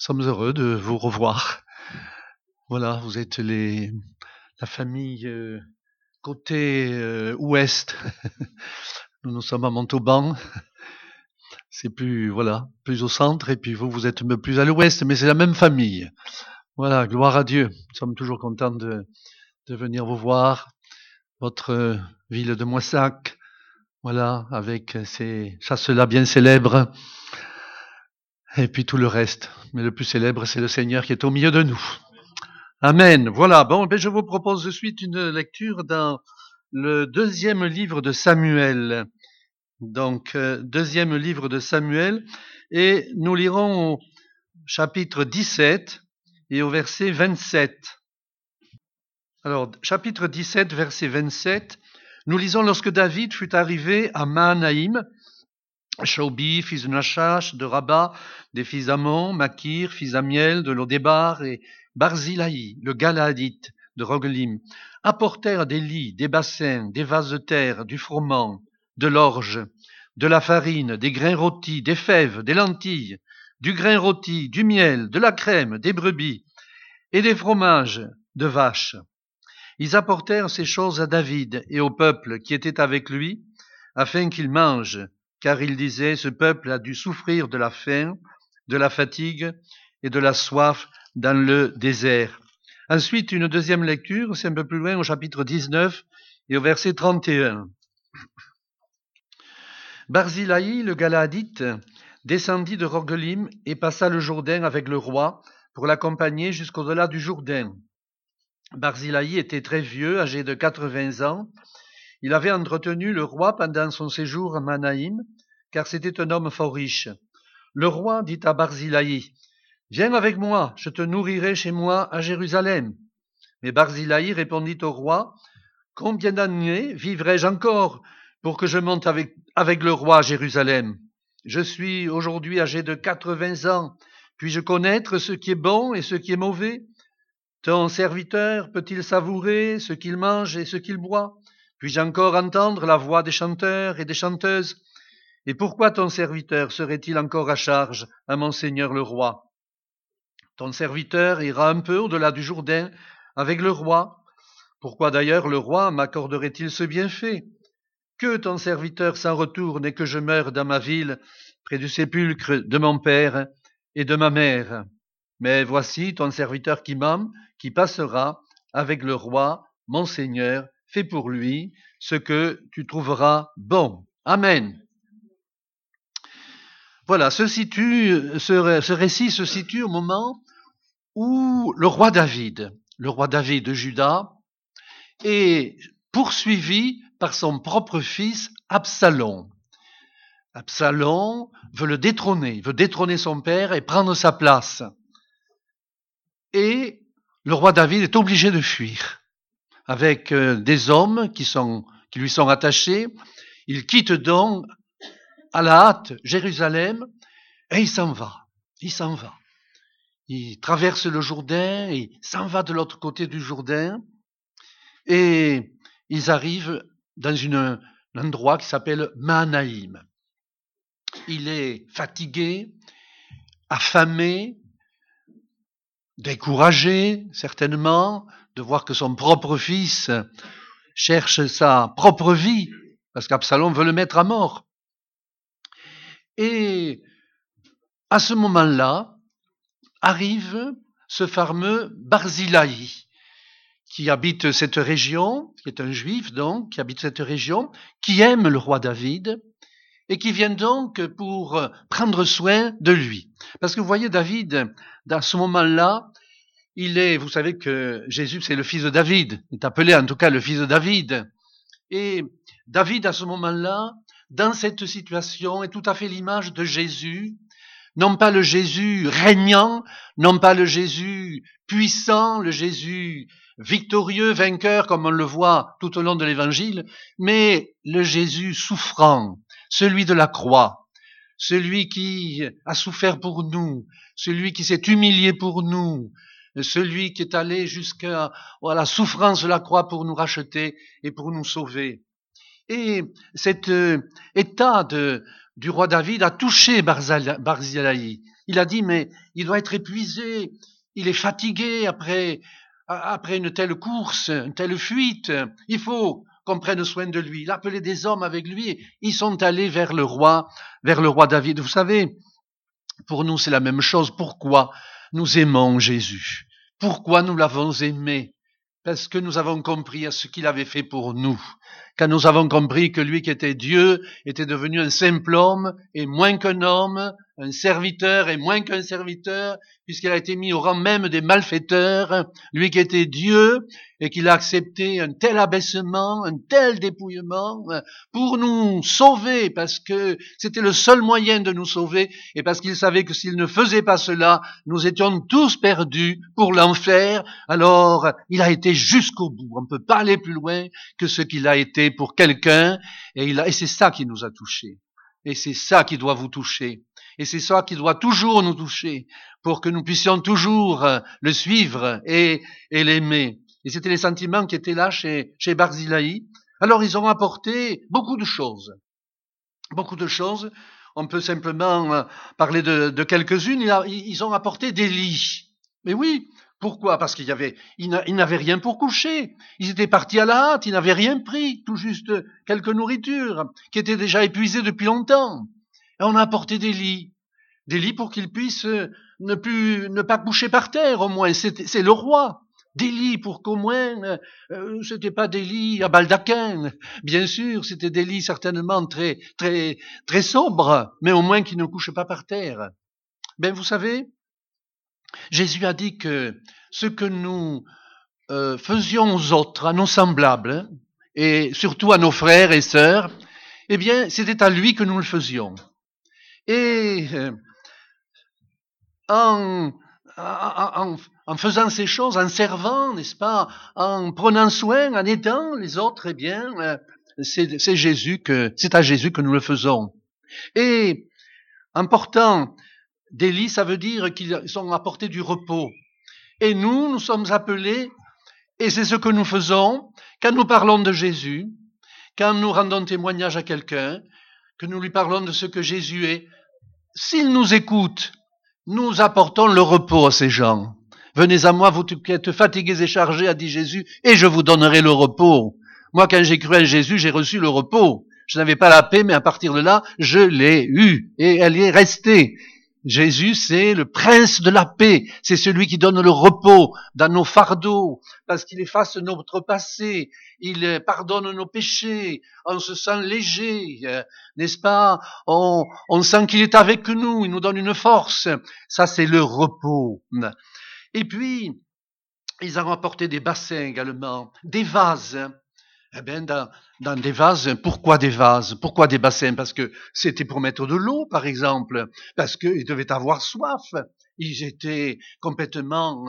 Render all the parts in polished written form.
sommes heureux de vous revoir. Voilà, vous êtes la famille côté ouest. Nous sommes à Montauban. C'est plus au centre, et puis vous êtes plus à l'ouest, mais c'est la même famille. Voilà, gloire à Dieu. Nous sommes toujours contents de venir vous voir. Votre ville de Moissac, voilà, avec ces chasses-là bien célèbres. Et puis tout le reste. Mais le plus célèbre, c'est le Seigneur qui est au milieu de nous. Amen. Voilà. Bon, je vous propose de suite une lecture dans le deuxième livre de Samuel. Donc, deuxième livre de Samuel. Et nous lirons au chapitre 17 et au verset 27. Alors, chapitre 17, verset 27. Nous lisons: lorsque David fut arrivé à Mahanaïm, Shobi, fils de Nachash, de Rabat, des fils d'Amon, Makir, fils d'Amiel, de Lodébar, et Barzilai, le Galaadite, de Rogelim, apportèrent des lits, des bassins, des vases de terre, du froment, de l'orge, de la farine, des grains rôtis, des fèves, des lentilles, du grain rôti, du miel, de la crème, des brebis, et des fromages de vaches. Ils apportèrent ces choses à David et au peuple qui était avec lui, afin qu'ils mangent, car il disait: ce peuple a dû souffrir de la faim, de la fatigue et de la soif dans le désert. Ensuite, une deuxième lecture, c'est un peu plus loin, au chapitre 19 et au verset 31. Barzilai, le Galaadite, descendit de Rogelim et passa le Jourdain avec le roi pour l'accompagner jusqu'au-delà du Jourdain. Barzilai était très vieux, âgé de 80 ans. Il avait entretenu le roi pendant son séjour à Mahanaïm, car c'était un homme fort riche. Le roi dit à Barzilai: viens avec moi, je te nourrirai chez moi à Jérusalem. Mais Barzilai répondit au roi: combien d'années vivrai-je encore pour que je monte avec le roi à Jérusalem? Je suis aujourd'hui âgé de 80 ans. Puis-je connaître ce qui est bon et ce qui est mauvais? Ton serviteur peut-il savourer ce qu'il mange et ce qu'il boit? Puis-je encore entendre la voix des chanteurs et des chanteuses? Et pourquoi ton serviteur serait-il encore à charge à mon seigneur le roi? Ton serviteur ira un peu au-delà du Jourdain avec le roi. Pourquoi d'ailleurs le roi m'accorderait-il ce bienfait? Que ton serviteur s'en retourne et que je meure dans ma ville, près du sépulcre de mon père et de ma mère. Mais voici ton serviteur qui m'aime, qui passera avec le roi, mon Seigneur, fais pour lui ce que tu trouveras bon. Amen. Voilà, ce récit se situe au moment où le roi David de Juda, est poursuivi par son propre fils Absalom. Absalom veut le détrôner, il veut détrôner son père et prendre sa place. Et le roi David est obligé de fuir avec des hommes qui lui sont attachés. Il quitte donc à la hâte Jérusalem et il s'en va. Il traverse le Jourdain et s'en va de l'autre côté du Jourdain. Et ils arrivent dans un endroit qui s'appelle Mahanaïm. Il est fatigué, affamé, découragé certainement de voir que son propre fils cherche sa propre vie, parce qu'Absalom veut le mettre à mort. Et à ce moment-là, arrive ce fameux Barzilai, qui habite cette région, qui est un juif donc, qui habite cette région, qui aime le roi David, et qui vient donc pour prendre soin de lui. Parce que vous voyez, David, dans ce moment-là, vous savez que Jésus, c'est le fils de David, il est appelé en tout cas le fils de David. Et David, à ce moment-là, dans cette situation, est tout à fait l'image de Jésus, non pas le Jésus régnant, non pas le Jésus puissant, le Jésus victorieux, vainqueur, comme on le voit tout au long de l'Évangile, mais le Jésus souffrant, celui de la croix, celui qui a souffert pour nous, celui qui s'est humilié pour nous, celui qui est allé jusqu'à la souffrance de la croix pour nous racheter et pour nous sauver. Et cet état du roi David a touché Barzilai. Il a dit, mais il doit être épuisé, il est fatigué après une telle course, une telle fuite. Il faut qu'on prenne soin de lui. Il a appelé des hommes avec lui. Ils sont allés vers le roi David. Vous savez, pour nous, c'est la même chose. Pourquoi nous aimons Jésus? Pourquoi nous l'avons aimé? Parce que nous avons compris à ce qu'il avait fait pour nous. Quand nous avons compris que lui qui était Dieu était devenu un simple homme et moins qu'un homme, un serviteur et moins qu'un serviteur, puisqu'il a été mis au rang même des malfaiteurs, lui qui était Dieu et qu'il a accepté un tel abaissement, un tel dépouillement pour nous sauver, parce que c'était le seul moyen de nous sauver et parce qu'il savait que s'il ne faisait pas cela, nous étions tous perdus pour l'enfer. Alors, il a été jusqu'au bout. On ne peut pas aller plus loin que ce qu'il a été pour quelqu'un, et c'est ça qui nous a touchés. Et c'est ça qui doit vous toucher. Et c'est ça qui doit toujours nous toucher, pour que nous puissions toujours le suivre et l'aimer. Et c'était les sentiments qui étaient là chez Barzillai. Alors ils ont apporté beaucoup de choses. Beaucoup de choses. On peut simplement parler de quelques-unes. Ils ont apporté des lits. Mais oui, pourquoi? Parce qu'ils n'avaient rien pour coucher. Ils étaient partis à la hâte, ils n'avaient rien pris, tout juste quelques nourritures, qui étaient déjà épuisées depuis longtemps. Et on a apporté des lits pour qu'ils puissent ne pas coucher par terre, au moins. C'est le roi. Des lits pour qu'au moins, c'était pas des lits à baldaquin. Bien sûr, c'était des lits certainement très, très, très sobres, mais au moins qu'ils ne couchent pas par terre. Ben, vous savez, Jésus a dit que ce que nous faisions aux autres, à nos semblables, et surtout à nos frères et sœurs, eh bien, c'était à lui que nous le faisions. Et en faisant ces choses, en servant, n'est-ce pas, en prenant soin, en aidant les autres, eh bien, c'est à Jésus que nous le faisons. Et en portant des lits, ça veut dire qu'ils ont apporté du repos. Et nous sommes appelés, et c'est ce que nous faisons, quand nous parlons de Jésus, quand nous rendons témoignage à quelqu'un, que nous lui parlons de ce que Jésus est. S'il nous écoute, nous apportons le repos à ces gens. Venez à moi, vous qui êtes fatigués et chargés, a dit Jésus, et je vous donnerai le repos. Moi, quand j'ai cru en Jésus, j'ai reçu le repos. Je n'avais pas la paix, mais à partir de là, je l'ai eue, et elle y est restée. Jésus, c'est le prince de la paix. C'est celui qui donne le repos dans nos fardeaux, parce qu'il efface notre passé, il pardonne nos péchés, on se sent léger, n'est-ce pas? On sent qu'il est avec nous, il nous donne une force. Ça, c'est le repos. Et puis, ils ont apporté des bassins également, des vases. Eh bien, dans des vases, pourquoi des vases? Pourquoi des bassins? Parce que c'était pour mettre de l'eau, par exemple, parce qu'ils devaient avoir soif. Ils étaient complètement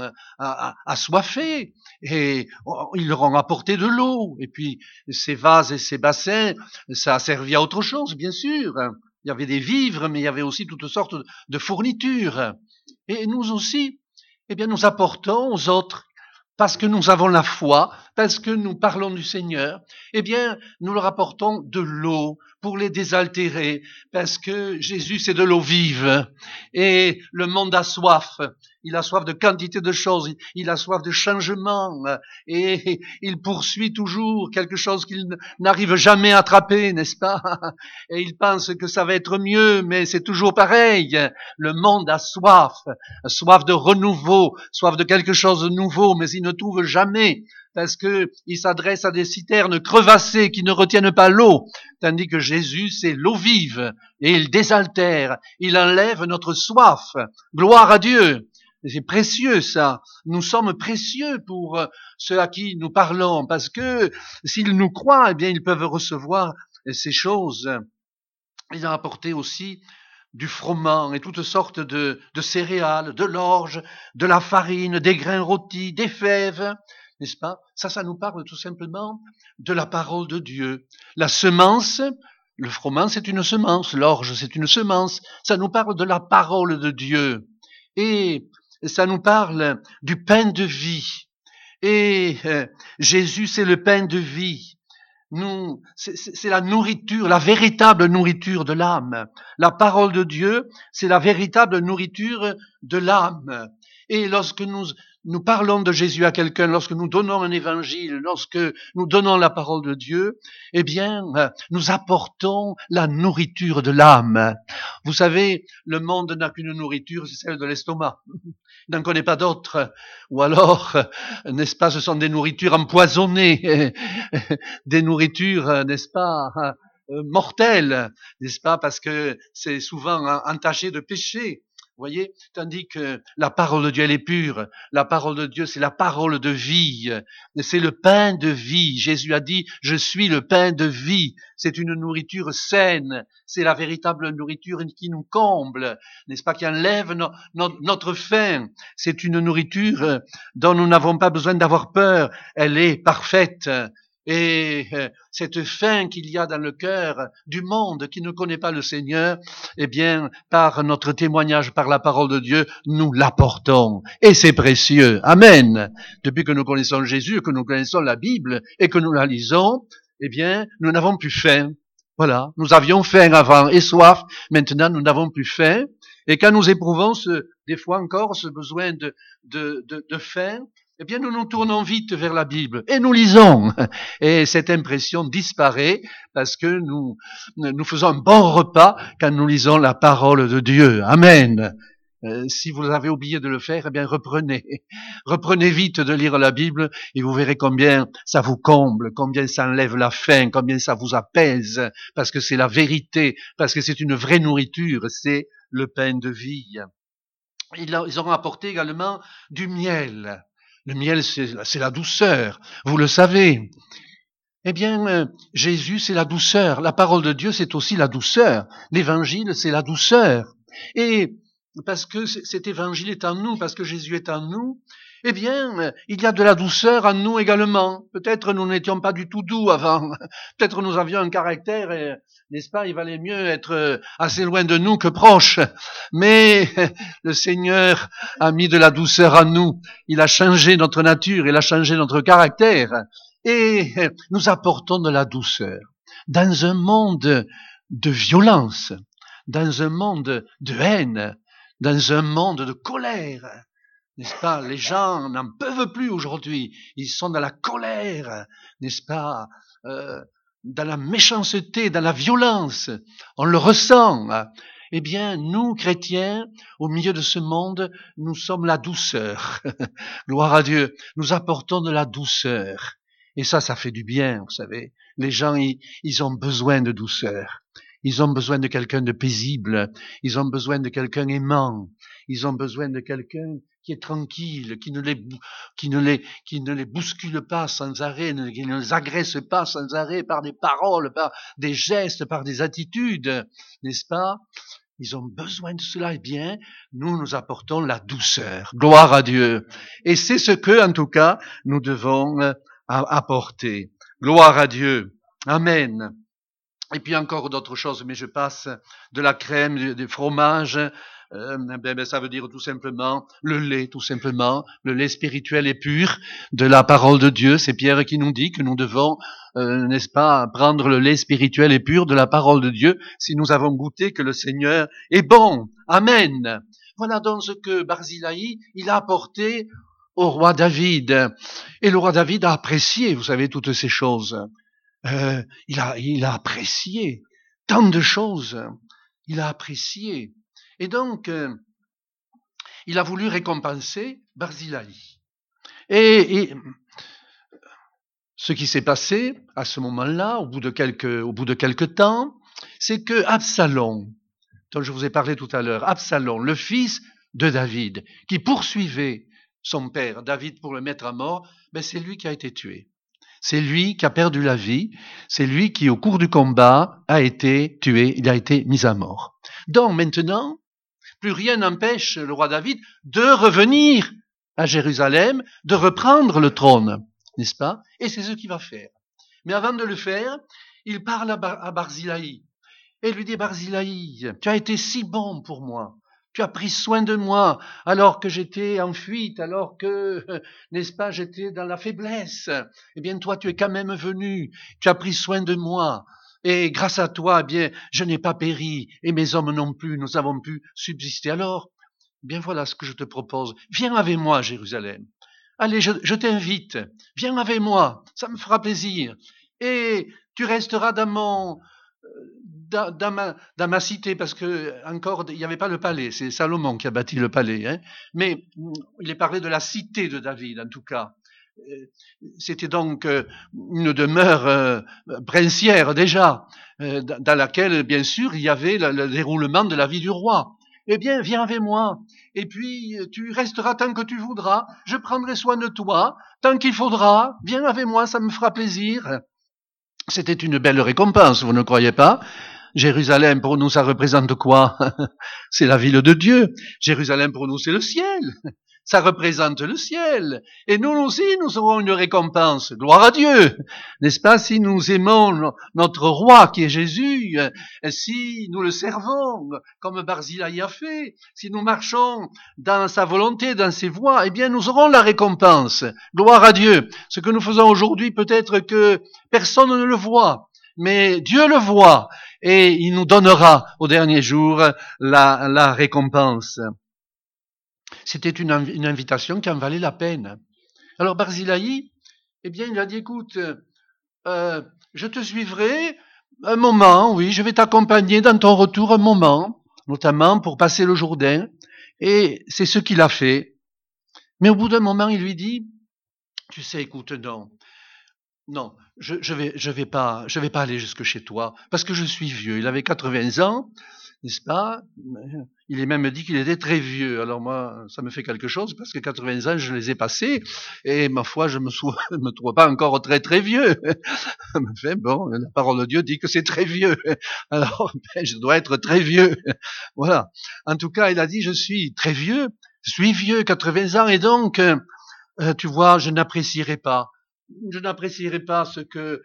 assoiffés et ils leur ont apporté de l'eau. Et puis, ces vases et ces bassins, ça a servi à autre chose, bien sûr. Il y avait des vivres, mais il y avait aussi toutes sortes de fournitures. Et nous aussi, eh bien, nous apportons aux autres, parce que nous avons la foi, parce que nous parlons du Seigneur, eh bien, nous leur apportons de l'eau pour les désaltérer, parce que Jésus, c'est de l'eau vive, et le monde a soif. Il a soif de quantité de choses, il a soif de changement, et il poursuit toujours quelque chose qu'il n'arrive jamais à attraper, n'est-ce pas? Et il pense que ça va être mieux, mais c'est toujours pareil. Le monde a soif de renouveau, soif de quelque chose de nouveau, mais il ne trouve jamais, parce que il s'adresse à des citernes crevassées qui ne retiennent pas l'eau, tandis que Jésus, c'est l'eau vive, et il désaltère, il enlève notre soif. Gloire à Dieu! C'est précieux, ça. Nous sommes précieux pour ceux à qui nous parlons, parce que s'ils nous croient, eh bien, ils peuvent recevoir ces choses. Ils ont apporté aussi du froment et toutes sortes de céréales, de l'orge, de la farine, des grains rôtis, des fèves, n'est-ce pas? Ça nous parle tout simplement de la parole de Dieu. La semence, le froment, c'est une semence, l'orge, c'est une semence. Ça nous parle de la parole de Dieu. Et ça nous parle du pain de vie. Et Jésus, c'est le pain de vie. c'est la nourriture, la véritable nourriture de l'âme. La parole de Dieu, c'est la véritable nourriture de l'âme. Et lorsque nous parlons de Jésus à quelqu'un, lorsque nous donnons un évangile, lorsque nous donnons la parole de Dieu, eh bien, nous apportons la nourriture de l'âme. Vous savez, le monde n'a qu'une nourriture, c'est celle de l'estomac. Il n'en connaît pas d'autre. Ou alors, n'est-ce pas, ce sont des nourritures empoisonnées, des nourritures, n'est-ce pas, mortelles, n'est-ce pas, parce que c'est souvent entaché de péché. Vous voyez, tandis que la parole de Dieu, elle est pure. La parole de Dieu, c'est la parole de vie. C'est le pain de vie. Jésus a dit, je suis le pain de vie. C'est une nourriture saine. C'est la véritable nourriture qui nous comble, n'est-ce pas, qui enlève notre faim. C'est une nourriture dont nous n'avons pas besoin d'avoir peur. Elle est parfaite. Et cette faim qu'il y a dans le cœur du monde qui ne connaît pas le Seigneur, eh bien, par notre témoignage, par la parole de Dieu, nous l'apportons. Et c'est précieux. Amen. Depuis que nous connaissons Jésus, que nous connaissons la Bible et que nous la lisons, eh bien, nous n'avons plus faim. Voilà. Nous avions faim avant et soif. Maintenant, nous n'avons plus faim. Et quand nous éprouvons des fois encore ce besoin de faim, eh bien, nous nous tournons vite vers la Bible et nous lisons. Et cette impression disparaît parce que nous faisons un bon repas quand nous lisons la parole de Dieu. Amen. Si vous avez oublié de le faire, eh bien, reprenez vite de lire la Bible et vous verrez combien ça vous comble, combien ça enlève la faim, combien ça vous apaise, parce que c'est la vérité, parce que c'est une vraie nourriture, c'est le pain de vie. Ils ont apporté également du miel. Le miel, c'est la douceur, vous le savez. Eh bien, Jésus, c'est la douceur. La parole de Dieu, c'est aussi la douceur. L'évangile, c'est la douceur. Et parce que cet évangile est en nous, parce que Jésus est en nous, eh bien, il y a de la douceur en nous également. Peut-être nous n'étions pas du tout doux avant. Peut-être nous avions un caractère, n'est-ce pas, il valait mieux être assez loin de nous que proche. Mais le Seigneur a mis de la douceur en nous. Il a changé notre nature, il a changé notre caractère. Et nous apportons de la douceur. Dans un monde de violence, dans un monde de haine, dans un monde de colère, n'est-ce pas? Les gens n'en peuvent plus aujourd'hui. Ils sont dans la colère, n'est-ce pas? Dans la méchanceté, dans la violence. On le ressent. Eh bien, nous, chrétiens, au milieu de ce monde, nous sommes la douceur. Gloire à Dieu. Nous apportons de la douceur. Et ça fait du bien, vous savez. Les gens, ils ont besoin de douceur. Ils ont besoin de quelqu'un de paisible. Ils ont besoin de quelqu'un aimant. Ils ont besoin de quelqu'un qui est tranquille, qui ne les bouscule pas sans arrêt, qui ne les agresse pas sans arrêt par des paroles, par des gestes, par des attitudes, n'est-ce pas? Ils ont besoin de cela. Eh bien, nous apportons la douceur. Gloire à Dieu. Et c'est ce que, en tout cas, nous devons apporter. Gloire à Dieu. Amen. Et puis encore d'autres choses, mais je passe de la crème, du fromage, ça veut dire tout simplement le lait, tout simplement, le lait spirituel et pur de la parole de Dieu. C'est Pierre qui nous dit que nous devons, n'est-ce pas, prendre le lait spirituel et pur de la parole de Dieu si nous avons goûté que le Seigneur est bon. Amen. Voilà donc ce que Barzillai, il a apporté au roi David. Et le roi David a apprécié, vous savez, toutes ces choses. Il a apprécié tant de choses. Il a apprécié. Et donc, il a voulu récompenser Barzillai. Et ce qui s'est passé à ce moment-là, au bout de quelques temps, c'est que Absalom, dont je vous ai parlé tout à l'heure, Absalom, le fils de David, qui poursuivait son père David pour le mettre à mort, c'est lui qui a été tué. C'est lui qui a perdu la vie. C'est lui qui, au cours du combat, a été tué. Il a été mis à mort. Donc maintenant, plus rien n'empêche le roi David de revenir à Jérusalem, de reprendre le trône, n'est-ce pas? Et c'est ce qu'il va faire. Mais avant de le faire, il parle à Barzillai et lui dit: Barzillai, tu as été si bon pour moi. Tu as pris soin de moi alors que j'étais en fuite, alors que, n'est-ce pas, j'étais dans la faiblesse. Eh bien, toi, tu es quand même venu. Tu as pris soin de moi. Et grâce à toi, eh bien, je n'ai pas péri. Et mes hommes non plus. Nous avons pu subsister. Alors, eh bien, voilà ce que je te propose. Viens avec moi, Jérusalem. Allez, je t'invite. Viens avec moi. Ça me fera plaisir. Et tu resteras dans ma cité, parce que encore il n'y avait pas le palais, c'est Salomon qui a bâti le palais, hein. Mais il est parlé de la cité de David, en tout cas. C'était donc une demeure princière déjà, dans laquelle, bien sûr, il y avait le déroulement de la vie du roi. Eh bien, viens avec moi, et puis tu resteras tant que tu voudras, je prendrai soin de toi, tant qu'il faudra, viens avec moi, ça me fera plaisir. C'était une belle récompense, vous ne croyez pas? Jérusalem, pour nous, ça représente quoi? C'est la ville de Dieu. Jérusalem, pour nous, c'est le ciel. Ça représente le ciel. Et nous aussi, nous aurons une récompense. Gloire à Dieu. N'est-ce pas? Si nous aimons notre roi qui est Jésus, si nous le servons comme Barzillai a fait, si nous marchons dans sa volonté, dans ses voies, eh bien, nous aurons la récompense. Gloire à Dieu. Ce que nous faisons aujourd'hui, peut-être que personne ne le voit. Mais Dieu le voit et il nous donnera au dernier jour la récompense. C'était une invitation qui en valait la peine. Alors Barzillai, eh bien, il a dit, écoute, je te suivrai un moment, oui, je vais t'accompagner dans ton retour un moment, notamment pour passer le Jourdain, et c'est ce qu'il a fait. Mais au bout d'un moment, il lui dit, tu sais, écoute, non, je vais pas aller jusque chez toi, parce que je suis vieux. Il avait 80 ans, n'est-ce pas? Il est même dit qu'il était très vieux. Alors moi, ça me fait quelque chose, parce que 80 ans, je les ai passés, et ma foi, je me trouve pas encore très très vieux. Enfin, bon, la parole de Dieu dit que c'est très vieux. Alors, je dois être très vieux. Voilà. En tout cas, il a dit, je suis très vieux, je suis vieux, 80 ans, et donc, tu vois, je n'apprécierai pas ce que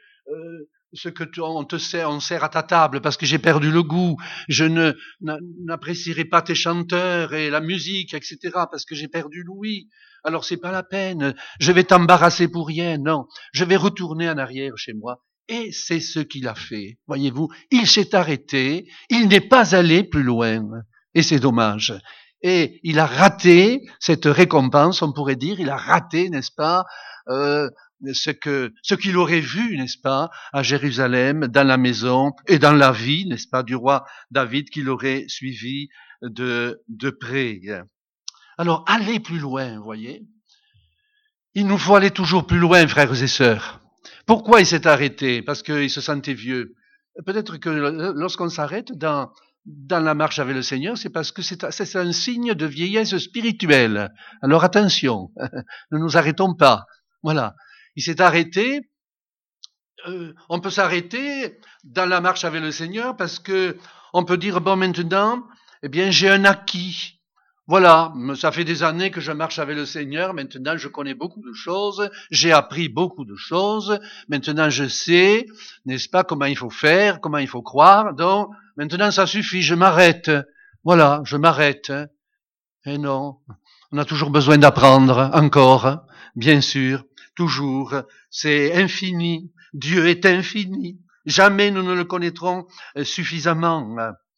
on sert à ta table, parce que j'ai perdu le goût. Je n'apprécierai pas tes chanteurs et la musique, etc., parce que j'ai perdu l'ouïe. Alors c'est pas la peine. Je vais t'embarrasser pour rien. Non, je vais retourner en arrière chez moi. Et c'est ce qu'il a fait. Voyez-vous, il s'est arrêté. Il n'est pas allé plus loin. Et c'est dommage. Et il a raté cette récompense, on pourrait dire. Il a raté, n'est-ce pas, ce qu'il aurait vu, n'est-ce pas, à Jérusalem, dans la maison et dans la vie, n'est-ce pas, du roi David, qu'il aurait suivi de près. Alors, allez plus loin, vous voyez. Il nous faut aller toujours plus loin, frères et sœurs. Pourquoi il s'est arrêté? Parce qu'il se sentait vieux. Peut-être que lorsqu'on s'arrête dans la marche avec le Seigneur, c'est parce que c'est un signe de vieillesse spirituelle. Alors attention, ne nous arrêtons pas. Voilà. Il s'est arrêté. On peut s'arrêter dans la marche avec le Seigneur parce que on peut dire, bon, maintenant, eh bien, j'ai un acquis. Voilà, ça fait des années que je marche avec le Seigneur, maintenant je connais beaucoup de choses, j'ai appris beaucoup de choses, maintenant je sais, n'est-ce pas, comment il faut faire, comment il faut croire, donc maintenant ça suffit, je m'arrête. Voilà, je m'arrête. Et non, on a toujours besoin d'apprendre, encore, bien sûr, toujours, c'est infini, Dieu est infini, jamais nous ne le connaîtrons suffisamment.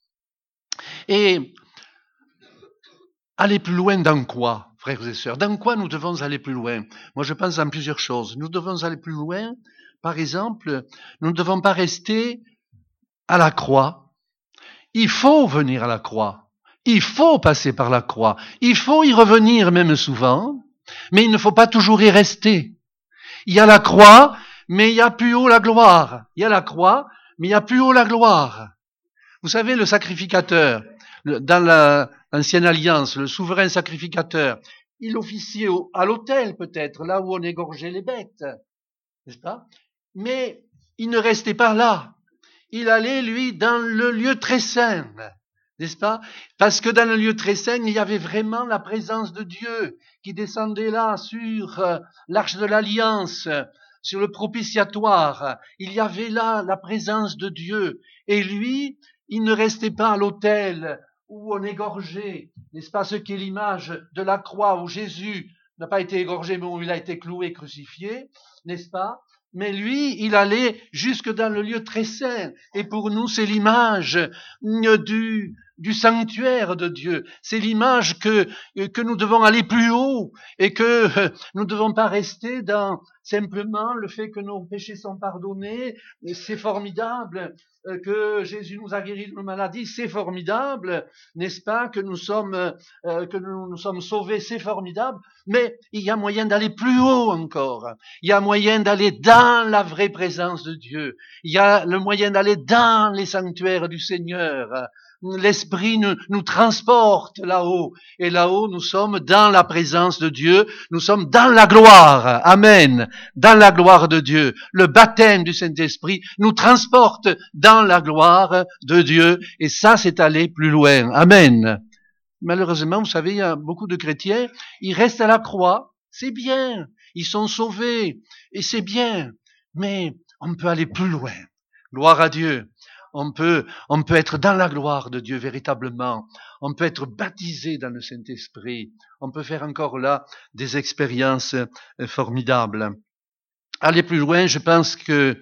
Et aller plus loin dans quoi, frères et sœurs? Dans quoi nous devons aller plus loin? Moi, je pense en plusieurs choses. Nous devons aller plus loin. Par exemple, nous ne devons pas rester à la croix. Il faut venir à la croix. Il faut passer par la croix. Il faut y revenir même souvent, mais il ne faut pas toujours y rester. Il y a la croix, mais il y a plus haut la gloire. Il y a la croix, mais il y a plus haut la gloire. Vous savez, le sacrificateur, dans l'ancienne alliance, le souverain sacrificateur, il officiait à l'autel peut-être, là où on égorgeait les bêtes, n'est-ce pas? Mais il ne restait pas là. Il allait, lui, dans le lieu très saint, n'est-ce pas? Parce que dans le lieu très saint, il y avait vraiment la présence de Dieu qui descendait là sur l'arche de l'alliance, sur le propitiatoire. Il y avait là la présence de Dieu. Et lui, il ne restait pas à l'autel où on égorgeait, n'est-ce pas, ce qui est l'image de la croix où Jésus n'a pas été égorgé, mais où il a été cloué, crucifié, n'est-ce pas? Mais lui, il allait jusque dans le lieu très saint. Et pour nous, c'est l'image du sanctuaire de Dieu. C'est l'image que nous devons aller plus haut et que nous ne devons pas rester dans simplement le fait que nos péchés sont pardonnés. C'est formidable que Jésus nous a guéris de nos maladies. C'est formidable, n'est-ce pas, que nous sommes sauvés. C'est formidable. Mais il y a moyen d'aller plus haut encore. Il y a moyen d'aller dans la vraie présence de Dieu. Il y a le moyen d'aller dans les sanctuaires du Seigneur. L'Esprit nous transporte là-haut. Et là-haut, nous sommes dans la présence de Dieu. Nous sommes dans la gloire. Amen. Dans la gloire de Dieu. Le baptême du Saint-Esprit nous transporte dans la gloire de Dieu. Et ça, c'est aller plus loin. Amen. Malheureusement, vous savez, il y a beaucoup de chrétiens, ils restent à la croix. C'est bien. Ils sont sauvés. Et c'est bien. Mais on peut aller plus loin. Gloire à Dieu. On peut être dans la gloire de Dieu véritablement. On peut être baptisé dans le Saint-Esprit. On peut faire encore là des expériences formidables. Aller plus loin, je pense que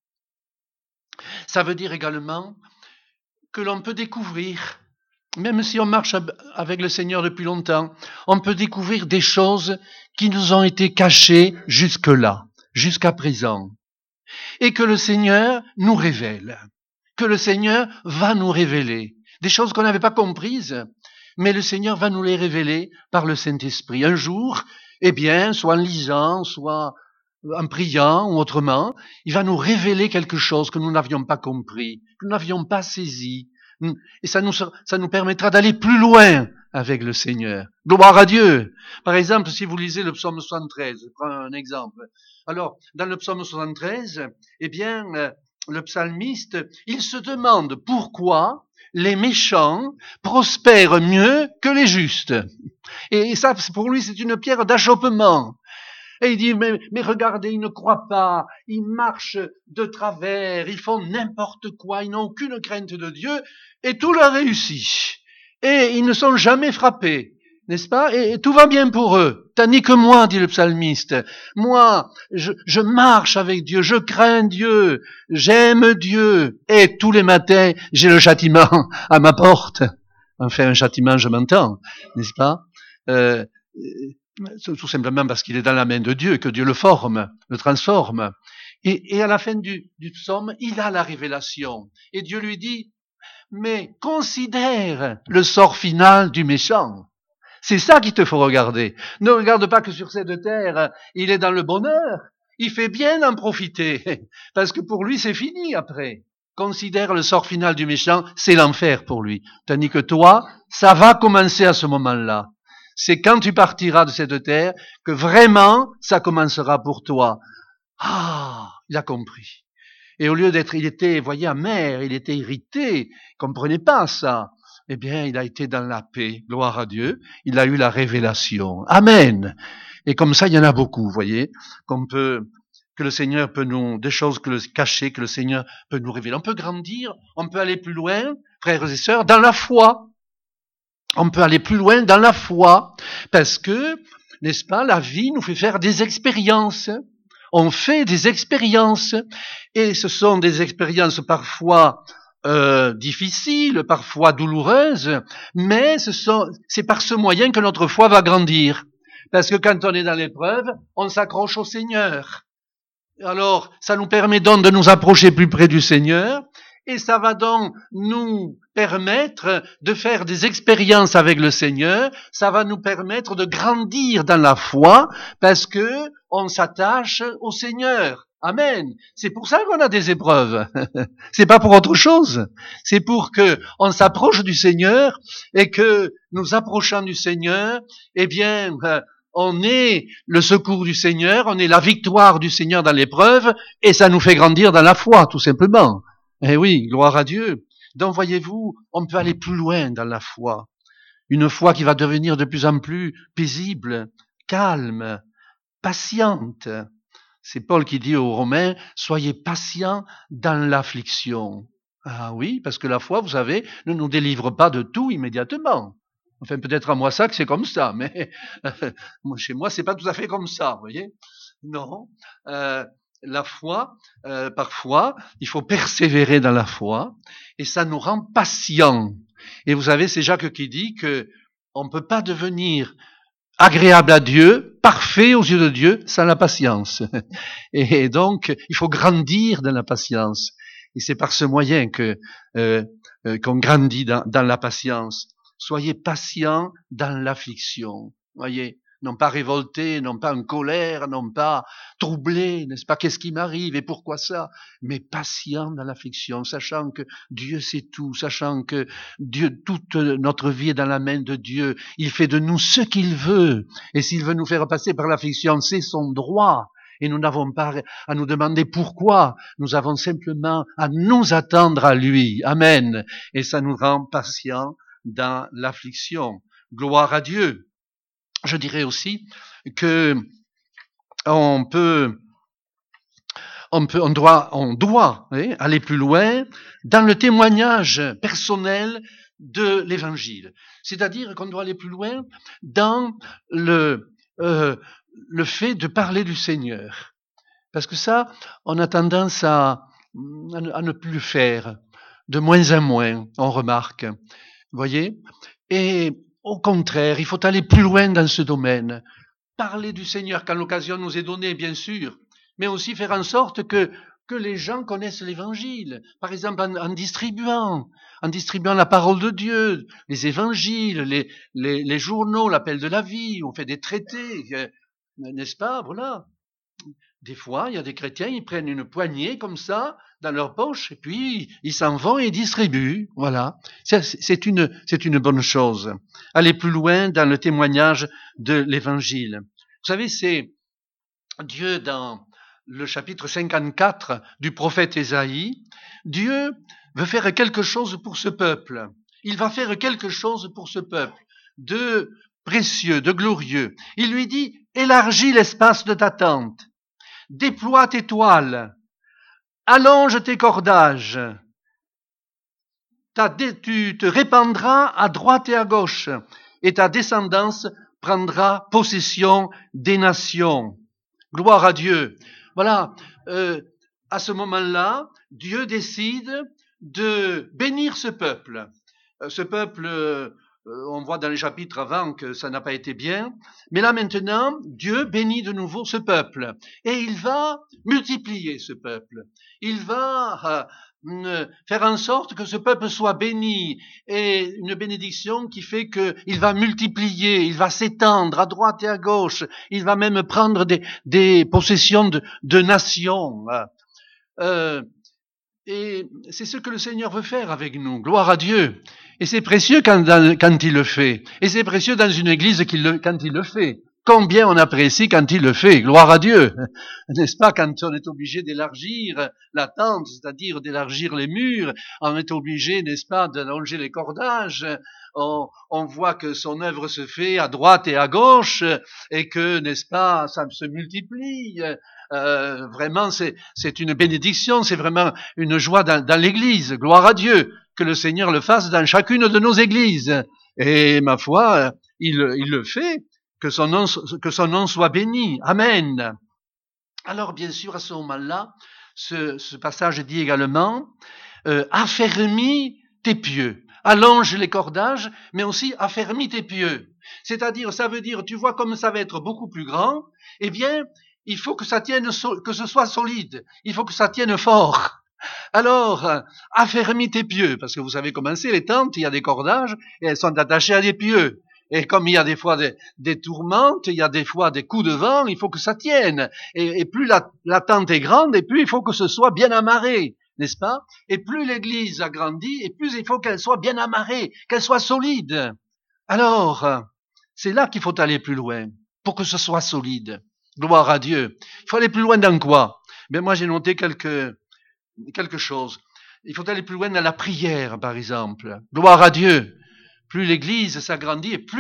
ça veut dire également que l'on peut découvrir, même si on marche avec le Seigneur depuis longtemps, on peut découvrir des choses qui nous ont été cachées jusque-là, jusqu'à présent, et que le Seigneur nous révèle. Que le Seigneur va nous révéler. Des choses qu'on n'avait pas comprises, mais le Seigneur va nous les révéler par le Saint-Esprit. Un jour, eh bien, soit en lisant, soit en priant ou autrement, il va nous révéler quelque chose que nous n'avions pas compris, que nous n'avions pas saisi. Et ça nous permettra d'aller plus loin avec le Seigneur. Gloire à Dieu. Par exemple, si vous lisez le psaume 73, je prends un exemple. Alors, dans le psaume 73, eh bien, le psalmiste, il se demande pourquoi les méchants prospèrent mieux que les justes. Et ça, pour lui, c'est une pierre d'achoppement. Et il dit, mais regardez, ils ne croient pas, ils marchent de travers, ils font n'importe quoi, ils n'ont aucune crainte de Dieu, et tout leur réussit. Et ils ne sont jamais frappés, n'est-ce pas? Et tout va bien pour eux. Tandis que moi, dit le psalmiste, moi, je marche avec Dieu, je crains Dieu, j'aime Dieu, et tous les matins, j'ai le châtiment à ma porte. Enfin, un châtiment, je m'entends, n'est-ce pas? Tout simplement parce qu'il est dans la main de Dieu, que Dieu le forme, le transforme. Et à la fin du psaume, il a la révélation. Et Dieu lui dit, mais considère le sort final du méchant. C'est ça qu'il te faut regarder. Ne regarde pas que sur cette terre, il est dans le bonheur. Il fait bien d'en profiter. Parce que pour lui, c'est fini après. Considère le sort final du méchant, c'est l'enfer pour lui. Tandis que toi, ça va commencer à ce moment-là. C'est quand tu partiras de cette terre que vraiment ça commencera pour toi. Ah, il a compris. Et au lieu d'être, il était, voyez, amer, il était irrité, il comprenait pas ça. Eh bien, il a été dans la paix, gloire à Dieu. Il a eu la révélation. Amen. Et comme ça, il y en a beaucoup, vous voyez, que le Seigneur peut des choses cachées, que le Seigneur peut nous révéler. On peut grandir, on peut aller plus loin, frères et sœurs, dans la foi. On peut aller plus loin dans la foi, parce que, n'est-ce pas, la vie nous fait faire des expériences. On fait des expériences, et ce sont des expériences parfois difficiles, parfois douloureuses, mais c'est par ce moyen que notre foi va grandir. Parce que quand on est dans l'épreuve, on s'accroche au Seigneur. Alors, ça nous permet donc de nous approcher plus près du Seigneur, et ça va donc nous permettre de faire des expériences avec le Seigneur, ça va nous permettre de grandir dans la foi, parce que on s'attache au Seigneur. Amen. C'est pour ça qu'on a des épreuves. C'est pas pour autre chose. C'est pour que on s'approche du Seigneur, et que nous approchant du Seigneur, eh bien, on est le secours du Seigneur, on est la victoire du Seigneur dans l'épreuve, et ça nous fait grandir dans la foi, tout simplement. Eh oui, gloire à Dieu. Donc, voyez-vous, on peut aller plus loin dans la foi. Une foi qui va devenir de plus en plus paisible, calme, patiente. C'est Paul qui dit aux Romains, soyez patients dans l'affliction. Ah oui, parce que la foi, vous savez, ne nous délivre pas de tout immédiatement. Enfin, peut-être à moi ça que c'est comme ça, mais chez moi, c'est pas tout à fait comme ça, vous voyez. Non, euh, la foi, parfois, il faut persévérer dans la foi, et ça nous rend patients. Et vous savez, c'est Jacques qui dit que on ne peut pas devenir agréable à Dieu, parfait aux yeux de Dieu, sans la patience. Et donc, il faut grandir dans la patience. Et c'est par ce moyen que qu'on grandit dans la patience. Soyez patients dans l'affliction. Voyez, non pas révoltés, non pas en colère, non pas troublés, n'est-ce pas? Qu'est-ce qui m'arrive et pourquoi ça? Mais patients dans l'affliction, sachant que Dieu sait tout, sachant que Dieu, toute notre vie est dans la main de Dieu. Il fait de nous ce qu'il veut. Et s'il veut nous faire passer par l'affliction, c'est son droit. Et nous n'avons pas à nous demander pourquoi. Nous avons simplement à nous attendre à lui. Amen. Et ça nous rend patients dans l'affliction. Gloire à Dieu. Je dirais aussi que on doit aller plus loin dans le témoignage personnel de l'Évangile. C'est-à-dire qu'on doit aller plus loin dans le fait de parler du Seigneur. Parce que ça, on a tendance à ne plus le faire. De moins en moins, on remarque. Vous voyez? Et au contraire, il faut aller plus loin dans ce domaine. Parler du Seigneur quand l'occasion nous est donnée, bien sûr, mais aussi faire en sorte que les gens connaissent l'Évangile. Par exemple, en distribuant la parole de Dieu, les évangiles, les journaux, l'appel de la vie, on fait des traités, n'est-ce pas? Voilà. Des fois, il y a des chrétiens, ils prennent une poignée comme ça dans leur poche et puis ils s'en vont et distribuent. Voilà, c'est une bonne chose. Aller plus loin dans le témoignage de l'Évangile. Vous savez, c'est Dieu dans le chapitre 54 du prophète Ésaïe. Dieu veut faire quelque chose pour ce peuple. Il va faire quelque chose pour ce peuple de précieux, de glorieux. Il lui dit, élargis l'espace de ta tente. Déploie tes toiles, allonge tes cordages, tu te répandras à droite et à gauche, et ta descendance prendra possession des nations. Gloire à Dieu. Voilà, à ce moment-là, Dieu décide de bénir ce peuple. Ce peuple, on voit dans les chapitres avant que ça n'a pas été bien, mais là maintenant, Dieu bénit de nouveau ce peuple, et il va multiplier ce peuple. Il va faire en sorte que ce peuple soit béni, et une bénédiction qui fait qu'il va multiplier, il va s'étendre à droite et à gauche, il va même prendre des possessions de nations. Et c'est ce que le Seigneur veut faire avec nous. Gloire à Dieu. Et c'est précieux quand il le fait. Et c'est précieux dans une église quand il le fait. Combien on apprécie quand il le fait. Gloire à Dieu. N'est-ce pas, quand on est obligé d'élargir la tente, c'est-à-dire d'élargir les murs, on est obligé, n'est-ce pas, d'allonger les cordages. On voit que son œuvre se fait à droite et à gauche et que, n'est-ce pas, ça se multiplie. Vraiment, c'est une bénédiction, c'est vraiment une joie dans l'Église. Gloire à Dieu, que le Seigneur le fasse dans chacune de nos églises. Et ma foi, il le fait, que son nom soit béni. Amen. Alors, bien sûr, à ce moment-là, ce passage dit également, affermis tes pieux. Allonge les cordages, mais aussi affermis tes pieux. C'est-à-dire, ça veut dire, tu vois comme ça va être beaucoup plus grand, eh bien, il faut que ça tienne, que ce soit solide. Il faut que ça tienne fort. Alors, affermis tes pieux, parce que vous savez comment c'est, les tentes, il y a des cordages, et elles sont attachées à des pieux. Et comme il y a des fois des tourmentes, il y a des fois des coups de vent, il faut que ça tienne. Et plus la tente est grande, et plus il faut que ce soit bien amarré, n'est-ce pas? Et plus l'église a grandi, et plus il faut qu'elle soit bien amarrée, qu'elle soit solide. Alors, c'est là qu'il faut aller plus loin, pour que ce soit solide. Gloire à Dieu. Il faut aller plus loin dans quoi? Ben moi j'ai noté quelque chose. Il faut aller plus loin dans la prière, par exemple. Gloire à Dieu. Plus l'Église s'agrandit, et plus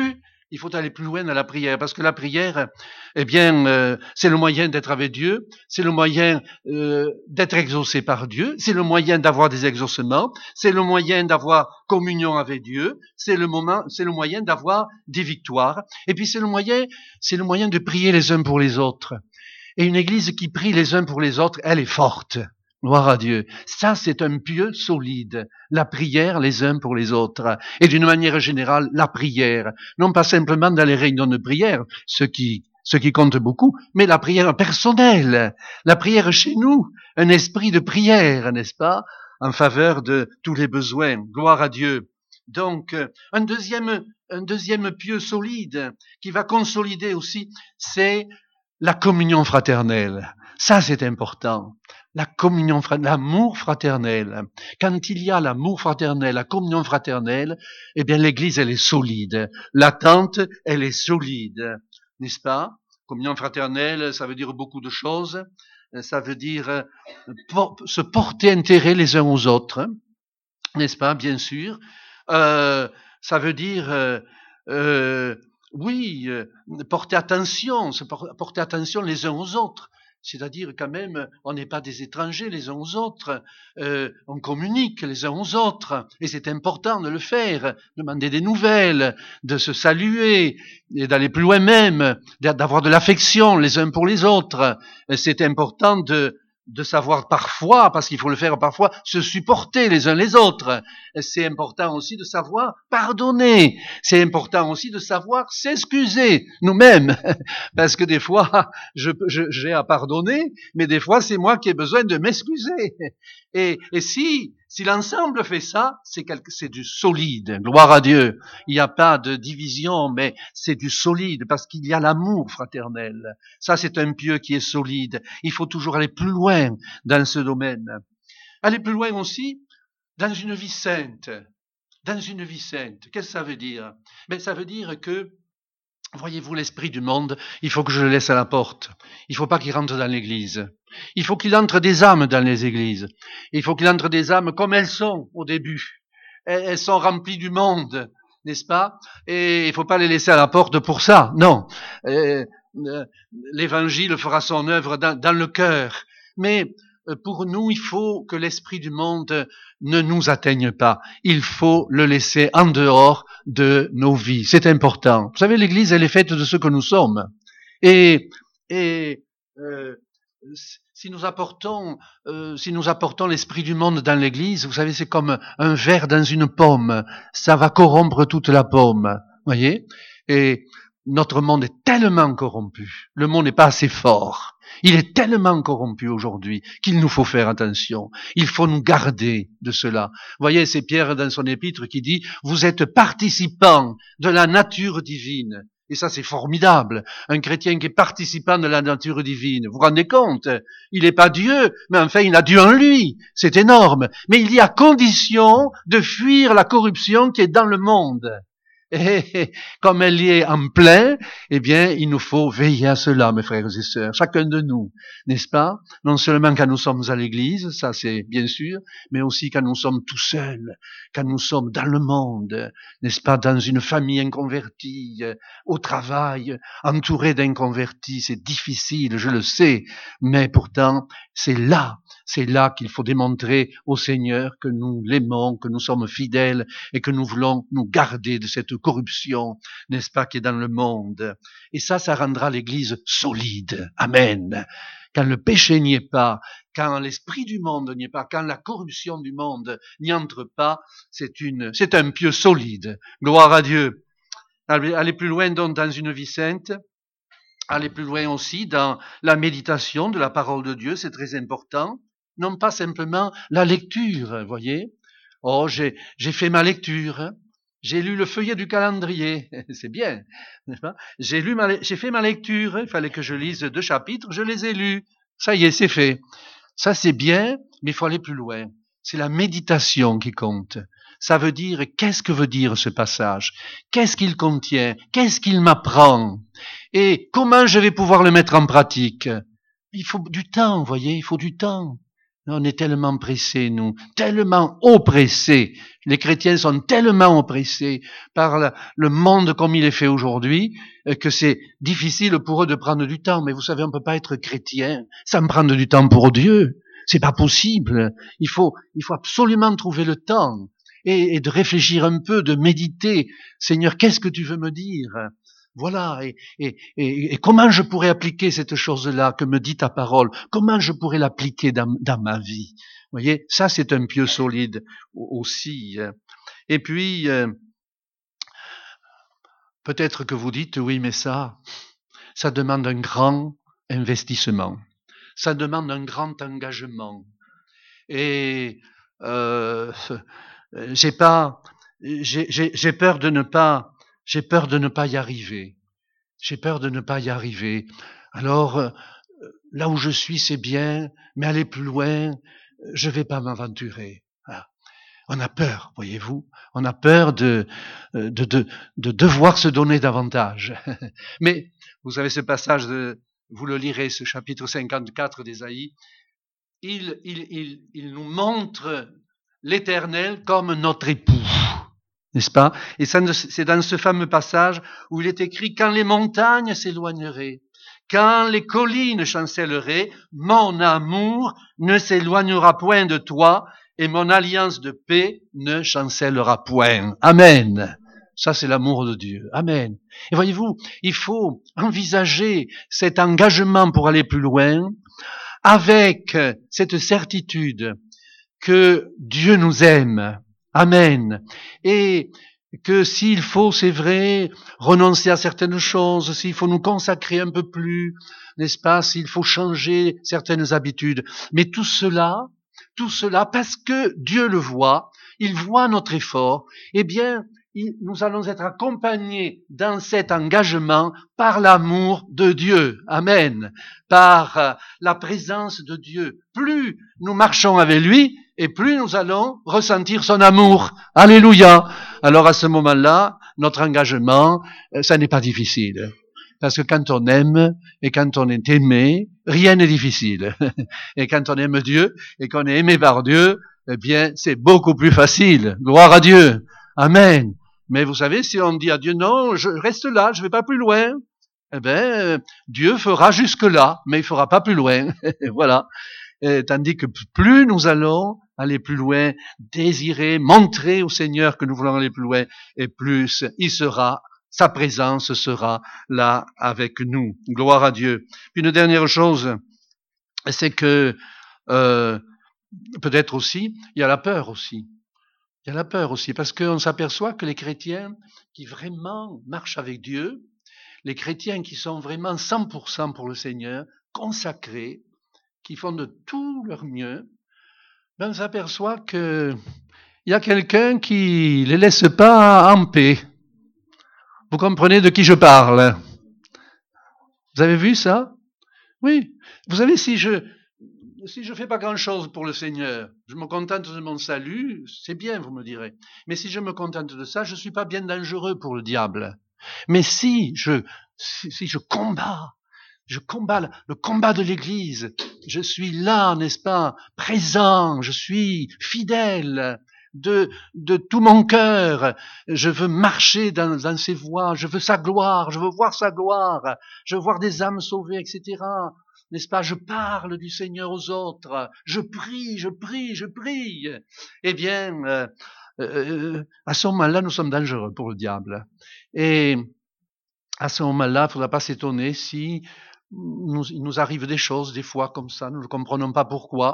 Il faut aller plus loin dans la prière, parce que la prière, eh bien, c'est le moyen d'être avec Dieu, c'est le moyen d'être exaucé par Dieu, c'est le moyen d'avoir des exaucements, c'est le moyen d'avoir communion avec Dieu, c'est le moyen d'avoir des victoires, et puis c'est le moyen de prier les uns pour les autres. Et une église qui prie les uns pour les autres, elle est forte. Gloire à Dieu. Ça, c'est un pieu solide. La prière les uns pour les autres. Et d'une manière générale, la prière. Non pas simplement dans les réunions de prière, ce qui compte beaucoup, mais la prière personnelle. La prière chez nous. Un esprit de prière, n'est-ce pas? En faveur de tous les besoins. Gloire à Dieu. Donc, un deuxième pieu solide qui va consolider aussi, c'est la communion fraternelle. Ça, c'est important. La communion fraternelle, l'amour fraternel. Quand il y a l'amour fraternel, la communion fraternelle, eh bien, l'église, elle est solide. L'attente, elle est solide. N'est-ce pas? Communion fraternelle, ça veut dire beaucoup de choses. Ça veut dire se porter intérêt les uns aux autres. N'est-ce pas? Bien sûr. Ça veut dire, porter attention les uns aux autres. C'est-à-dire quand même, on n'est pas des étrangers les uns aux autres, on communique les uns aux autres, et c'est important de le faire, demander des nouvelles, de se saluer, et d'aller plus loin même, d'avoir de l'affection les uns pour les autres. C'est important de savoir parfois, parce qu'il faut le faire parfois, se supporter les uns les autres. C'est important aussi de savoir pardonner. C'est important aussi de savoir s'excuser nous-mêmes. Parce que des fois, j'ai à pardonner, mais des fois, c'est moi qui ai besoin de m'excuser. Et si l'ensemble fait ça, c'est du solide. Gloire à Dieu. Il n'y a pas de division, mais c'est du solide parce qu'il y a l'amour fraternel. Ça, c'est un pieu qui est solide. Il faut toujours aller plus loin dans ce domaine. Aller plus loin aussi dans une vie sainte. Dans une vie sainte. Qu'est-ce que ça veut dire? Ben, ça veut dire que, voyez-vous, l'esprit du monde, il faut que je le laisse à la porte. Il ne faut pas qu'il rentre dans l'église. Il faut qu'il entre des âmes dans les églises. Il faut qu'il entre des âmes comme elles sont au début. Elles sont remplies du monde, n'est-ce pas? Et il ne faut pas les laisser à la porte pour ça. Non. L'évangile fera son œuvre dans le cœur. Mais pour nous, il faut que l'esprit du monde ne nous atteigne pas. Il faut le laisser en dehors de nos vies. C'est important. Vous savez, l'Église, elle est faite de ce que nous sommes. Et si nous apportons l'esprit du monde dans l'Église, vous savez, c'est comme un verre dans une pomme. Ça va corrompre toute la pomme. Voyez? Et notre monde est tellement corrompu. Le monde n'est pas assez fort. Il est tellement corrompu aujourd'hui qu'il nous faut faire attention. Il faut nous garder de cela. Vous voyez, c'est Pierre dans son épître qui dit « Vous êtes participants de la nature divine ». Et ça, c'est formidable. Un chrétien qui est participant de la nature divine. Vous vous rendez compte? Il n'est pas Dieu, mais enfin, il a Dieu en lui. C'est énorme. Mais il y a condition de fuir la corruption qui est dans le monde. Et comme elle y est en plein, eh bien, il nous faut veiller à cela, mes frères et sœurs, chacun de nous, n'est-ce pas? Non seulement quand nous sommes à l'église, ça c'est bien sûr, mais aussi quand nous sommes tout seuls, quand nous sommes dans le monde, n'est-ce pas? Dans une famille inconvertie, au travail, entouré d'inconvertis, c'est difficile, je le sais, mais pourtant, c'est là qu'il faut démontrer au Seigneur que nous l'aimons, que nous sommes fidèles et que nous voulons nous garder de cette corruption, n'est-ce pas, qui est dans le monde. Et ça rendra l'Église solide. Amen. Quand le péché n'y est pas, quand l'esprit du monde n'y est pas, quand la corruption du monde n'y entre pas, c'est un pieu solide. Gloire à Dieu. Aller plus loin donc dans une vie sainte, aller plus loin aussi dans la méditation de la parole de Dieu, c'est très important. Non pas simplement la lecture, voyez. Oh, j'ai fait ma lecture. J'ai lu le feuillet du calendrier. C'est bien, n'est-ce pas? J'ai fait ma lecture. Il fallait que je lise 2 chapitres. Je les ai lus. Ça y est, c'est fait. Ça, c'est bien, mais il faut aller plus loin. C'est la méditation qui compte. Ça veut dire, qu'est-ce que veut dire ce passage? Qu'est-ce qu'il contient? Qu'est-ce qu'il m'apprend? Et comment je vais pouvoir le mettre en pratique? Il faut du temps, vous voyez, il faut du temps. On est tellement pressés, nous, tellement oppressés. Les chrétiens sont tellement oppressés par le monde comme il est fait aujourd'hui que c'est difficile pour eux de prendre du temps. Mais vous savez, on ne peut pas être chrétien sans prendre du temps pour Dieu. C'est pas possible. Il faut absolument trouver le temps et de réfléchir un peu, de méditer. Seigneur, qu'est-ce que tu veux me dire? Voilà, et comment je pourrais appliquer cette chose-là que me dit ta parole? Comment je pourrais l'appliquer dans ma vie? Vous voyez, ça c'est un pieu solide aussi. Et puis, peut-être que vous dites, oui, mais ça demande un grand investissement. Ça demande un grand engagement. Et j'ai peur de ne pas y arriver. J'ai peur de ne pas y arriver. Alors, là où je suis, c'est bien, mais aller plus loin, je vais pas m'aventurer. Voilà. On a peur, voyez-vous. On a peur de devoir se donner davantage. Mais, vous savez ce passage, vous le lirez, ce chapitre 54 d'Ésaïe, il nous montre l'Éternel comme notre époux. N'est-ce pas? Et ça, c'est dans ce fameux passage où il est écrit « Quand les montagnes s'éloigneraient, quand les collines chancelleraient, mon amour ne s'éloignera point de toi et mon alliance de paix ne chancellera point. » Amen. Ça, c'est l'amour de Dieu. Amen. Et voyez-vous, il faut envisager cet engagement pour aller plus loin avec cette certitude que Dieu nous aime. Amen. Et que s'il faut, c'est vrai, renoncer à certaines choses, s'il faut nous consacrer un peu plus, n'est-ce pas, s'il faut changer certaines habitudes. Mais tout cela, parce que Dieu le voit, il voit notre effort, eh bien, nous allons être accompagnés dans cet engagement par l'amour de Dieu. Amen. Par la présence de Dieu. Plus nous marchons avec lui, et plus nous allons ressentir son amour. Alléluia. Alors à ce moment-là, notre engagement, ça n'est pas difficile. Parce que quand on aime et quand on est aimé, rien n'est difficile. Et quand on aime Dieu et qu'on est aimé par Dieu, eh bien, c'est beaucoup plus facile. Gloire à Dieu. Amen. Mais vous savez, si on dit à Dieu, non, je reste là, je vais pas plus loin, eh bien, Dieu fera jusque là, mais il fera pas plus loin. Voilà. Tandis que plus nous allons aller plus loin, désirer, montrer au Seigneur que nous voulons aller plus loin, et plus sa présence sera là avec nous. Gloire à Dieu. Puis une dernière chose, c'est que peut-être aussi, il y a la peur aussi. Il y a la peur aussi, parce qu'on s'aperçoit que les chrétiens qui vraiment marchent avec Dieu, les chrétiens qui sont vraiment 100% pour le Seigneur, consacrés, qui font de tout leur mieux, ben on s'aperçoit que il y a quelqu'un qui les laisse pas en paix. Vous comprenez de qui je parle? Vous avez vu ça? Oui. Vous savez, si je fais pas grand-chose pour le Seigneur, je me contente de mon salut, c'est bien, vous me direz. Mais si je me contente de ça, je suis pas bien dangereux pour le diable. Mais si je combats le combat de l'Église. Je suis là, n'est-ce pas, présent, je suis fidèle de tout mon cœur. Je veux marcher dans ses voies, je veux sa gloire, je veux voir sa gloire, je veux voir des âmes sauvées, etc. N'est-ce pas, je parle du Seigneur aux autres, je prie. Eh bien, à ce moment-là, nous sommes dangereux pour le diable. Et à ce moment-là, il ne faudra pas s'étonner si il nous arrive des choses, des fois, comme ça, nous ne comprenons pas pourquoi.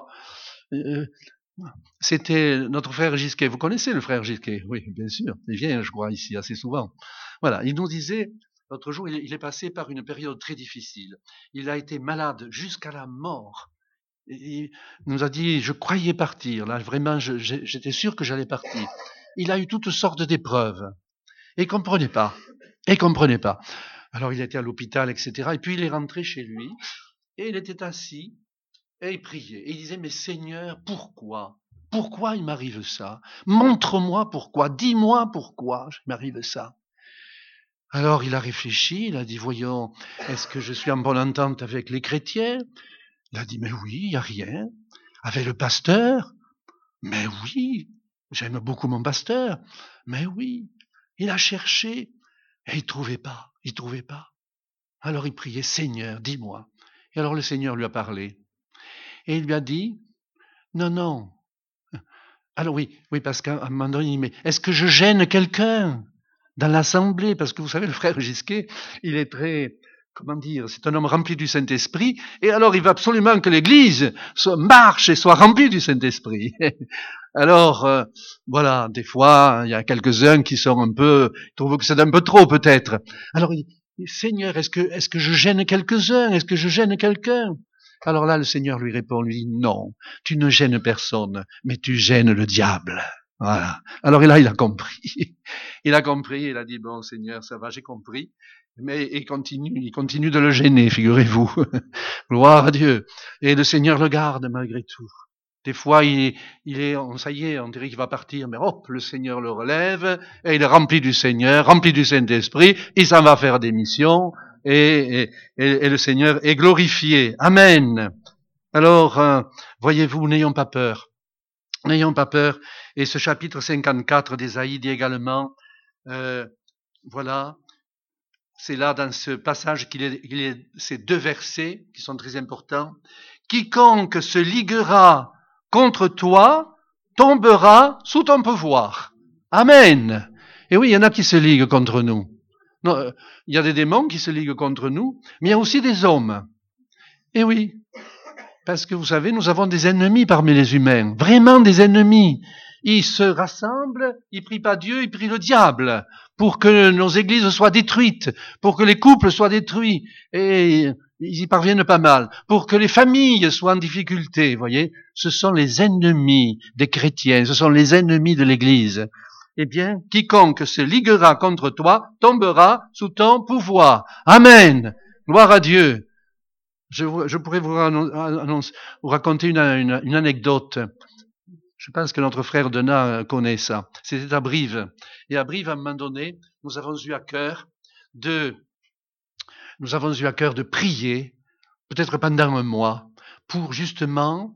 C'était notre frère Gisquet. Vous connaissez le frère Gisquet? Oui, bien sûr. Il vient, je crois, ici assez souvent. Voilà, il nous disait, l'autre jour, il est passé par une période très difficile. Il a été malade jusqu'à la mort. Il nous a dit, je croyais partir. Là, vraiment, j'étais sûr que j'allais partir. Il a eu toutes sortes d'épreuves. Et il comprenait pas. Alors il était à l'hôpital, etc. Et puis il est rentré chez lui, et il était assis, et il priait. Et il disait, mais Seigneur, pourquoi? Pourquoi il m'arrive ça? Montre-moi pourquoi, dis-moi pourquoi il m'arrive ça. Alors il a réfléchi, il a dit, voyons, est-ce que je suis en bonne entente avec les chrétiens? Il a dit, mais oui, il n'y a rien. Avec le pasteur? Mais oui, j'aime beaucoup mon pasteur. Mais oui, il a cherché et il trouvait pas. Alors il priait, Seigneur, dis-moi. Et alors le Seigneur lui a parlé. Et il lui a dit, non. Alors oui, parce qu'à un moment donné, il dit, mais est-ce que je gêne quelqu'un dans l'assemblée? Parce que vous savez, le frère Gisquet, il est très, comment dire, c'est un homme rempli du Saint-Esprit, et alors il veut absolument que l'Église marche et soit remplie du Saint-Esprit. Alors, voilà, des fois, il y a quelques-uns qui sont un peu, trouvent que c'est un peu trop peut-être. Alors il dit, Seigneur, est-ce que je gêne quelques-uns? Est-ce que je gêne quelqu'un? Alors là, le Seigneur lui répond, lui dit, non, tu ne gênes personne, mais tu gênes le diable. Voilà. Alors là, il a compris. Il a dit, bon, Seigneur, ça va, j'ai compris. Mais il continue de le gêner, figurez-vous. Gloire à Dieu. Et le Seigneur le garde malgré tout. Des fois, ça y est, on dirait qu'il va partir, mais hop, le Seigneur le relève, et il est rempli du Seigneur, rempli du Saint-Esprit, il s'en va faire des missions, et le Seigneur est glorifié. Amen. Alors, voyez-vous, n'ayons pas peur. N'ayons pas peur. Et ce chapitre 54 d'Ésaïe dit également, voilà, c'est là dans ce passage qu'il y a ces deux versets qui sont très importants. Quiconque se liguera contre toi tombera sous ton pouvoir. Amen. Et oui, il y en a qui se liguent contre nous. Non, il y a des démons qui se liguent contre nous, mais il y a aussi des hommes. Et oui, parce que vous savez, nous avons des ennemis parmi les humains, vraiment des ennemis. Ils se rassemblent, ils prient pas Dieu, ils prient le diable, pour que nos églises soient détruites, pour que les couples soient détruits, et ils y parviennent pas mal, pour que les familles soient en difficulté, vous voyez. Ce sont les ennemis des chrétiens, ce sont les ennemis de l'église. Eh bien, quiconque se liguera contre toi tombera sous ton pouvoir. Amen. Gloire à Dieu. Je pourrais vous raconter une anecdote. Je pense que notre frère Denat connaît ça. C'était à Brive. Et à Brive, à un moment donné, nous avons eu à cœur de prier, peut-être pendant un mois, pour justement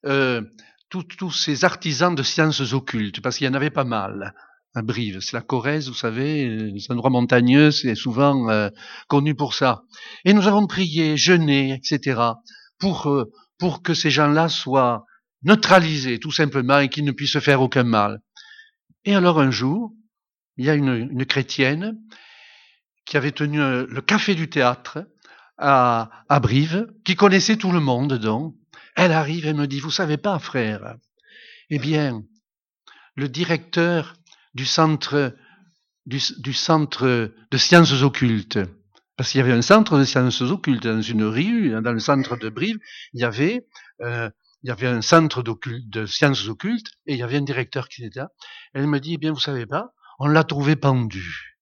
tous ces artisans de sciences occultes, parce qu'il y en avait pas mal à Brive. C'est la Corrèze, vous savez, c'est un endroit montagneux, c'est souvent connu pour ça. Et nous avons prié, jeûné, etc., pour que ces gens-là soient neutralisés, tout simplement, et qu'ils ne puissent faire aucun mal. Et alors un jour, il y a une chrétienne qui avait tenu le café du théâtre à Brive, qui connaissait tout le monde, donc. Elle arrive et me dit, vous savez pas, frère, eh bien, le directeur du centre de sciences occultes, parce qu'il y avait un centre de sciences occultes dans une rue, dans le centre de Brive, il y avait un centre de sciences occultes et il y avait un directeur qui était là. Elle me dit, eh bien, vous savez pas, on l'a trouvé pendu.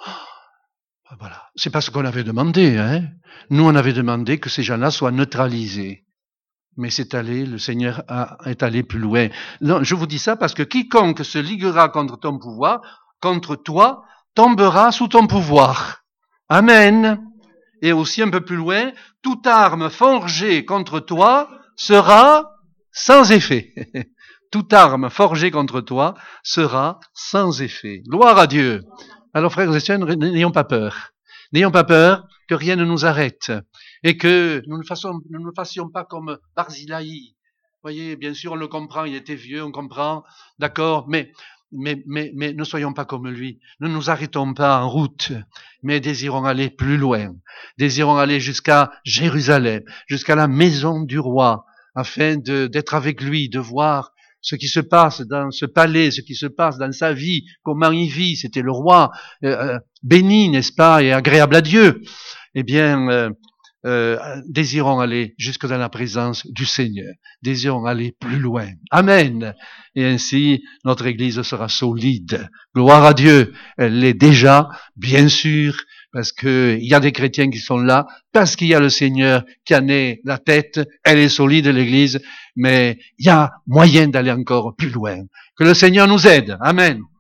Voilà. C'est pas ce qu'on avait demandé, hein. Nous, on avait demandé que ces gens-là soient neutralisés. Mais le Seigneur est allé plus loin. Non, je vous dis ça parce que quiconque se liguera contre ton pouvoir, contre toi, tombera sous ton pouvoir. Amen. Et aussi un peu plus loin, toute arme forgée contre toi sera sans effet. Toute arme forgée contre toi sera sans effet. Gloire à Dieu. Alors, frères et sœurs, n'ayons pas peur. N'ayons pas peur que rien ne nous arrête. Et que nous ne fassions pas comme Barzillai. Vous voyez, bien sûr, on le comprend, il était vieux, on comprend, d'accord, mais ne soyons pas comme lui. Ne nous arrêtons pas en route, mais désirons aller plus loin. Désirons aller jusqu'à Jérusalem, jusqu'à la maison du roi, afin d'être avec lui, de voir ce qui se passe dans ce palais, ce qui se passe dans sa vie, comment il vit. C'était le roi béni, n'est-ce pas, et agréable à Dieu. Eh bien, désirons aller jusque dans la présence du Seigneur. Désirons aller plus loin. Amen. Et ainsi, notre Église sera solide. Gloire à Dieu. Elle l'est déjà, bien sûr, parce qu'il y a des chrétiens qui sont là, parce qu'il y a le Seigneur qui en est la tête. Elle est solide, l'Église, mais il y a moyen d'aller encore plus loin. Que le Seigneur nous aide. Amen.